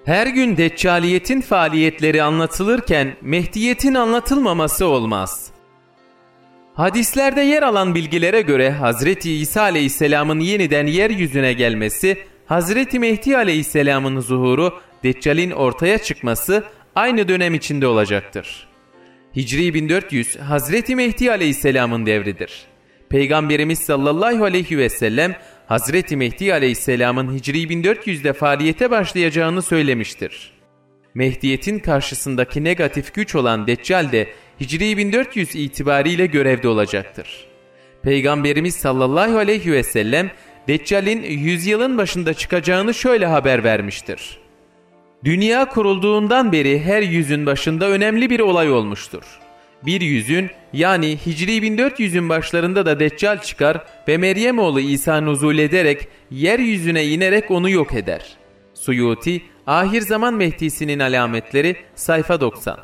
Her gün Deccaliyetin faaliyetleri anlatılırken Mehdiyetin anlatılmaması olmaz. Hadislerde yer alan bilgilere göre Hazreti İsa Aleyhisselam'ın yeniden yeryüzüne gelmesi, Hazreti Mehdi Aleyhisselam'ın zuhuru, Deccal'in ortaya çıkması aynı dönem içinde olacaktır. Hicri 1400 Hazreti Mehdi Aleyhisselam'ın devridir. Peygamberimiz sallallahu aleyhi ve sellem Hazreti Mehdi Aleyhisselam'ın Hicri 1400'de faaliyete başlayacağını söylemiştir. Mehdiyetin karşısındaki negatif güç olan Deccal de Hicri 1400 itibariyle görevde olacaktır. Peygamberimiz sallallahu aleyhi ve sellem Deccal'in yüzyılın başında çıkacağını şöyle haber vermiştir. Dünya kurulduğundan beri her yüzün başında önemli bir olay olmuştur. Bir yüzün yani Hicri 1400'ün başlarında da Deccal çıkar ve Meryem oğlu İsa nuzul ederek yeryüzüne inerek onu yok eder. Suyuti, Ahir Zaman Mehdisinin Alametleri, sayfa 90.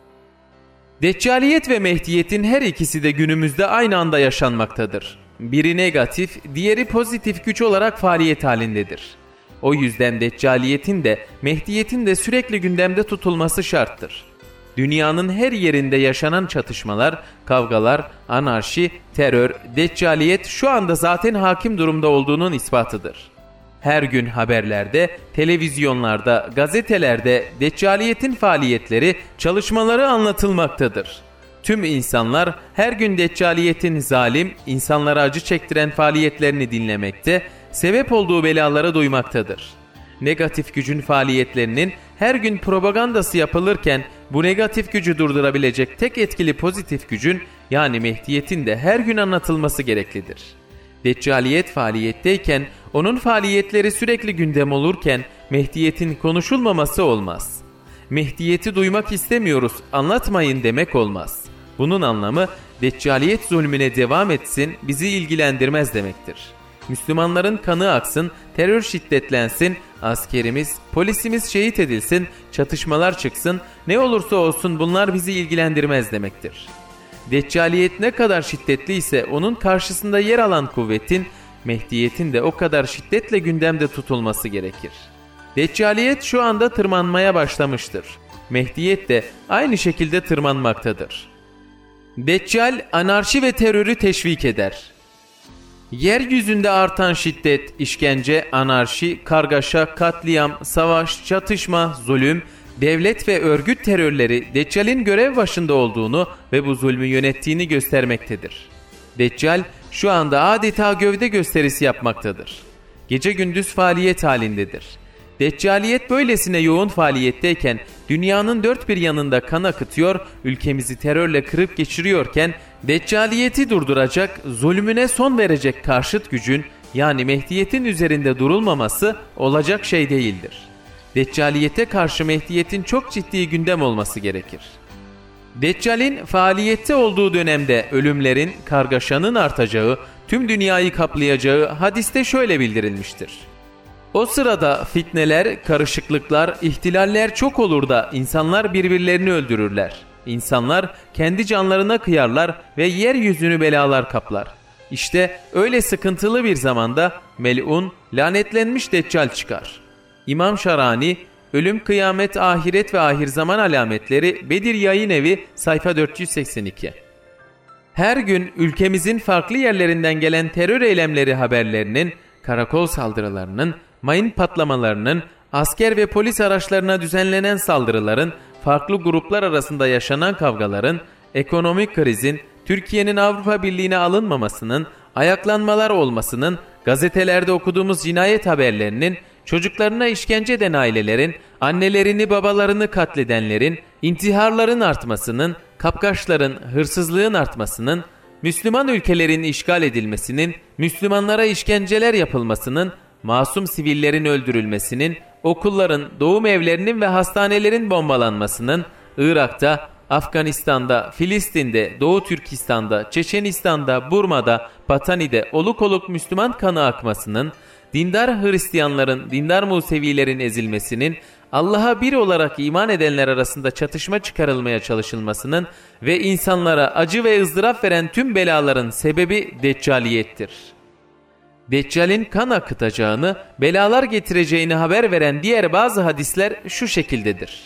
Deccaliyet ve Mehdiyetin her ikisi de günümüzde aynı anda yaşanmaktadır. Biri negatif, diğeri pozitif güç olarak faaliyet halindedir. O yüzden Deccaliyetin de Mehdiyetin de sürekli gündemde tutulması şarttır. Dünyanın her yerinde yaşanan çatışmalar, kavgalar, anarşi, terör, Deccaliyet şu anda zaten hakim durumda olduğunun ispatıdır. Her gün haberlerde, televizyonlarda, gazetelerde Deccaliyetin faaliyetleri, çalışmaları anlatılmaktadır. Tüm insanlar her gün Deccaliyetin zalim, insanlara acı çektiren faaliyetlerini dinlemekte, sebep olduğu belalara duymaktadır. Negatif gücün faaliyetlerinin her gün propagandası yapılırken bu negatif gücü durdurabilecek tek etkili pozitif gücün yani Mehdiyetin de her gün anlatılması gereklidir. Deccaliyet faaliyetteyken onun faaliyetleri sürekli gündem olurken Mehdiyetin konuşulmaması olmaz. Mehdiyeti duymak istemiyoruz, anlatmayın demek olmaz. Bunun anlamı Deccaliyet zulmüne devam etsin, bizi ilgilendirmez demektir. Müslümanların kanı aksın, terör şiddetlensin, askerimiz, polisimiz şehit edilsin, çatışmalar çıksın, ne olursa olsun bunlar bizi ilgilendirmez demektir. Deccaliyet ne kadar şiddetliyse onun karşısında yer alan kuvvetin, Mehdiyetin de o kadar şiddetle gündemde tutulması gerekir. Deccaliyet şu anda tırmanmaya başlamıştır. Mehdiyet de aynı şekilde tırmanmaktadır. Deccal anarşi ve terörü teşvik eder. Yeryüzünde artan şiddet, işkence, anarşi, kargaşa, katliam, savaş, çatışma, zulüm, devlet ve örgüt terörleri Deccal'in görev başında olduğunu ve bu zulmü yönettiğini göstermektedir. Deccal şu anda adeta gövde gösterisi yapmaktadır. Gece gündüz faaliyet halindedir. Deccaliyet böylesine yoğun faaliyetteyken dünyanın dört bir yanında kan akıtıyor, ülkemizi terörle kırıp geçiriyorken Deccaliyeti durduracak, zulmüne son verecek karşıt gücün yani Mehdiyetin üzerinde durulmaması olacak şey değildir. Deccaliyete karşı Mehdiyetin çok ciddi gündem olması gerekir. Deccal'in faaliyette olduğu dönemde ölümlerin, kargaşanın artacağı, tüm dünyayı kaplayacağı hadiste şöyle bildirilmiştir. O sırada fitneler, karışıklıklar, ihtilaller çok olur da insanlar birbirlerini öldürürler. İnsanlar kendi canlarına kıyarlar ve yeryüzünü belalar kaplar. İşte öyle sıkıntılı bir zamanda melun, lanetlenmiş Deccal çıkar. İmam Şarani, Ölüm, Kıyamet, Ahiret ve Ahir Zaman Alametleri, Bedir Yayın Evi, sayfa 482. Her gün ülkemizin farklı yerlerinden gelen terör eylemleri haberlerinin, karakol saldırılarının, mayın patlamalarının, asker ve polis araçlarına düzenlenen saldırıların, farklı gruplar arasında yaşanan kavgaların, ekonomik krizin, Türkiye'nin Avrupa Birliği'ne alınmamasının, ayaklanmalar olmasının, gazetelerde okuduğumuz cinayet haberlerinin, çocuklarına işkence eden ailelerin, annelerini babalarını katledenlerin, intiharların artmasının, kapkaçların, hırsızlığın artmasının, Müslüman ülkelerin işgal edilmesinin, Müslümanlara işkenceler yapılmasının, masum sivillerin öldürülmesinin, okulların, doğum evlerinin ve hastanelerin bombalanmasının, Irak'ta, Afganistan'da, Filistin'de, Doğu Türkistan'da, Çeçenistan'da, Burma'da, Patani'de oluk oluk Müslüman kanı akmasının, dindar Hristiyanların, dindar Musevilerin ezilmesinin, Allah'a bir olarak iman edenler arasında çatışma çıkarılmaya çalışılmasının ve insanlara acı ve ızdırap veren tüm belaların sebebi Deccaliyettir. Deccal'in kan akıtacağını, belalar getireceğini haber veren diğer bazı hadisler şu şekildedir.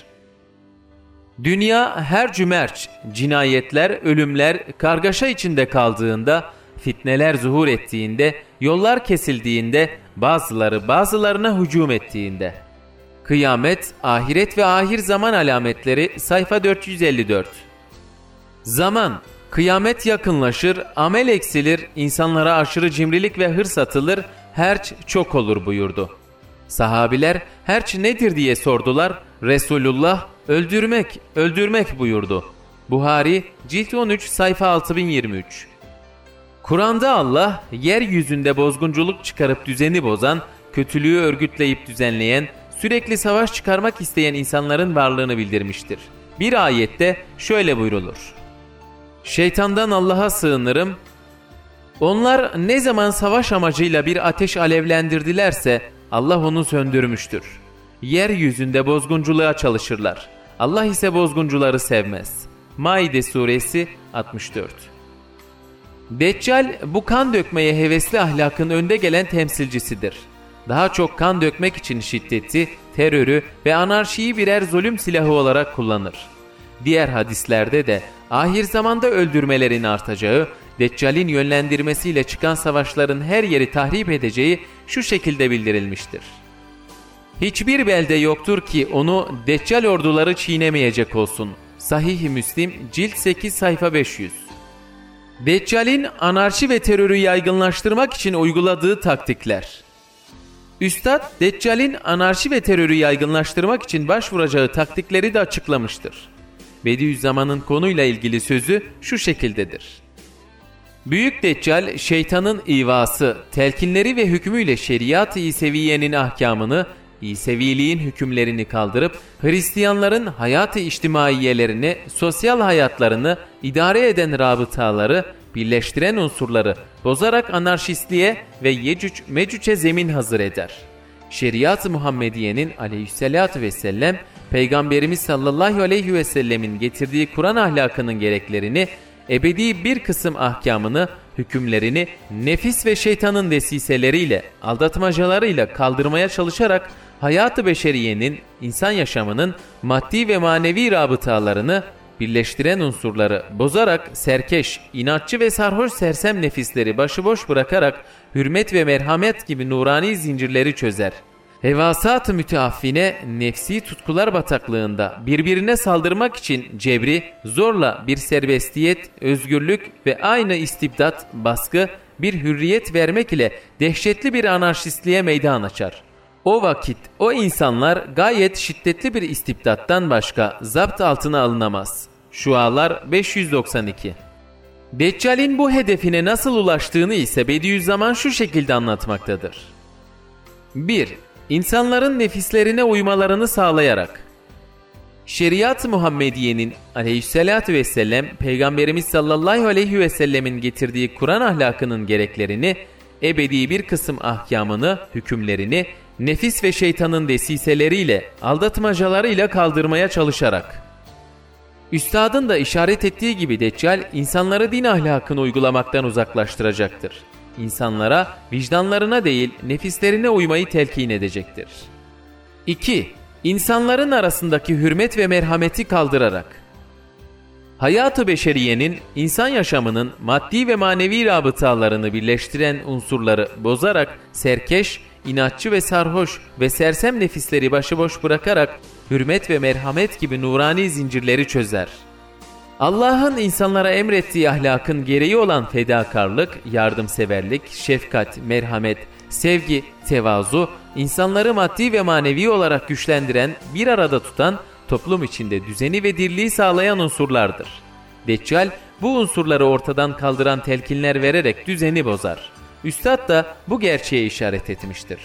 Dünya her cümerç, cinayetler, ölümler, kargaşa içinde kaldığında, fitneler zuhur ettiğinde, yollar kesildiğinde, bazıları bazılarına hücum ettiğinde. Kıyamet, ahiret ve ahir zaman alametleri sayfa 454. Zaman, kıyamet yakınlaşır, amel eksilir, insanlara aşırı cimrilik ve hırs atılır, herç çok olur buyurdu. Sahabiler herç nedir diye sordular. Resulullah öldürmek, öldürmek buyurdu. Buhari cilt 13 sayfa 6023. Kur'an'da Allah yeryüzünde bozgunculuk çıkarıp düzeni bozan, kötülüğü örgütleyip düzenleyen, sürekli savaş çıkarmak isteyen insanların varlığını bildirmiştir. Bir ayette şöyle buyrulur. Şeytandan Allah'a sığınırım. Onlar ne zaman savaş amacıyla bir ateş alevlendirdilerse Allah onu söndürmüştür. Yeryüzünde bozgunculuğa çalışırlar. Allah ise bozguncuları sevmez. Maide suresi 64. Deccal bu kan dökmeye hevesli ahlakın önde gelen temsilcisidir. Daha çok kan dökmek için şiddeti, terörü ve anarşiyi birer zulüm silahı olarak kullanır. Diğer hadislerde de ahir zamanda öldürmelerin artacağı, Deccal'in yönlendirmesiyle çıkan savaşların her yeri tahrip edeceği şu şekilde bildirilmiştir. Hiçbir belde yoktur ki onu Deccal orduları çiğnemeyecek olsun. Sahih-i Müslim cilt 8 sayfa 500. Deccal'in anarşi ve terörü yaygınlaştırmak için uyguladığı taktikler. Üstad, Deccal'in anarşi ve terörü yaygınlaştırmak için başvuracağı taktikleri de açıklamıştır. Bediüzzaman'ın konuyla ilgili sözü şu şekildedir. Büyük Deccal, şeytanın ivası, telkinleri ve hükmüyle şeriat-ı İseviye'nin ahkamını, İseviliğin hükümlerini kaldırıp Hristiyanların hayat-ı içtimaiyelerini, sosyal hayatlarını, idare eden rabıtaları, birleştiren unsurları bozarak anarşistliğe ve Yecüc-Mecüc'e zemin hazır eder. Şeriat-ı Muhammediye'nin aleyhissalatu vesselam, Peygamberimiz sallallahu aleyhi ve sellemin getirdiği Kur'an ahlakının gereklerini, ebedi bir kısım ahkamını, hükümlerini nefis ve şeytanın desiseleriyle, aldatmacalarıyla kaldırmaya çalışarak hayat-ı beşeriyenin, insan yaşamının maddi ve manevi rabıtalarını, birleştiren unsurları bozarak serkeş, inatçı ve sarhoş sersem nefisleri başıboş bırakarak hürmet ve merhamet gibi nurani zincirleri çözer. Hevasat-ı müteaffine nefsi tutkular bataklığında birbirine saldırmak için cebri, zorla bir serbestiyet, özgürlük ve aynı istibdat, baskı, bir hürriyet vermek ile dehşetli bir anarşistliğe meydan açar. O vakit o insanlar gayet şiddetli bir istibdattan başka zapt altına alınamaz. Şualar 592. Deccal'in bu hedefine nasıl ulaştığını ise Bediüzzaman şu şekilde anlatmaktadır. 1. İnsanların nefislerine uymalarını sağlayarak. Şeriat-ı Muhammediye'nin aleyhissalatu vesselam Peygamberimiz sallallahu aleyhi ve sellemin getirdiği Kur'an ahlakının gereklerini, ebedi bir kısım ahkamını, hükümlerini, nefis ve şeytanın desiseleriyle, aldatmacalarıyla kaldırmaya çalışarak. Üstadın da işaret ettiği gibi Deccal, insanları din ahlakını uygulamaktan uzaklaştıracaktır. İnsanlara, vicdanlarına değil, nefislerine uymayı telkin edecektir. 2. İnsanların arasındaki hürmet ve merhameti kaldırarak. Hayat-ı beşeriyenin, insan yaşamının maddi ve manevi rabıtalarını birleştiren unsurları bozarak serkeş, inatçı ve sarhoş ve sersem nefisleri başıboş bırakarak hürmet ve merhamet gibi nurani zincirleri çözer. Allah'ın insanlara emrettiği ahlakın gereği olan fedakarlık, yardımseverlik, şefkat, merhamet, sevgi, tevazu, insanları maddi ve manevi olarak güçlendiren, bir arada tutan, toplum içinde düzeni ve dirliği sağlayan unsurlardır. Deccal bu unsurları ortadan kaldıran telkinler vererek düzeni bozar. Üstad da bu gerçeğe işaret etmiştir.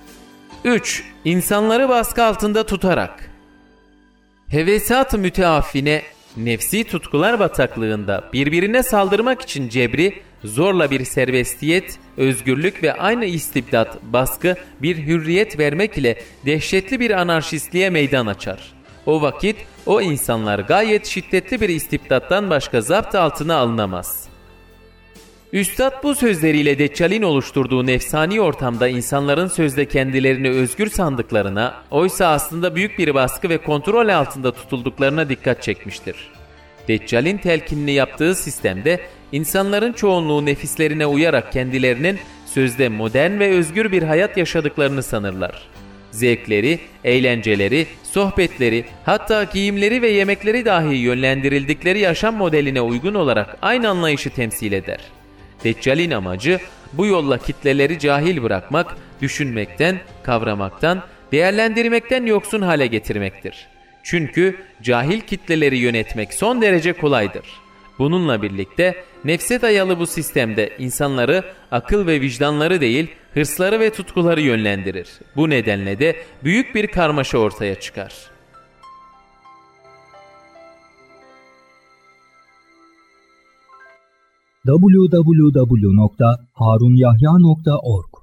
3. İnsanları baskı altında tutarak. Hevesat-ı müteaffine, nefsi tutkular bataklığında birbirine saldırmak için cebri, zorla bir serbestiyet, özgürlük ve aynı istibdat, baskı, bir hürriyet vermek ile dehşetli bir anarşistliğe meydan açar. O vakit o insanlar gayet şiddetli bir istibdattan başka zapt altına alınamaz. Üstad bu sözleriyle Deccal'in oluşturduğu nefsani ortamda insanların sözde kendilerini özgür sandıklarına, oysa aslında büyük bir baskı ve kontrol altında tutulduklarına dikkat çekmiştir. Deccal'in telkinini yaptığı sistemde insanların çoğunluğu nefislerine uyarak kendilerinin sözde modern ve özgür bir hayat yaşadıklarını sanırlar. Zevkleri, eğlenceleri, sohbetleri, hatta giyimleri ve yemekleri dahi yönlendirildikleri yaşam modeline uygun olarak aynı anlayışı temsil eder. Deccal'in amacı bu yolla kitleleri cahil bırakmak, düşünmekten, kavramaktan, değerlendirmekten yoksun hale getirmektir. Çünkü cahil kitleleri yönetmek son derece kolaydır. Bununla birlikte nefse dayalı bu sistemde insanları akıl ve vicdanları değil, hırsları ve tutkuları yönlendirir. Bu nedenle de büyük bir karmaşa ortaya çıkar. www.harunyahya.org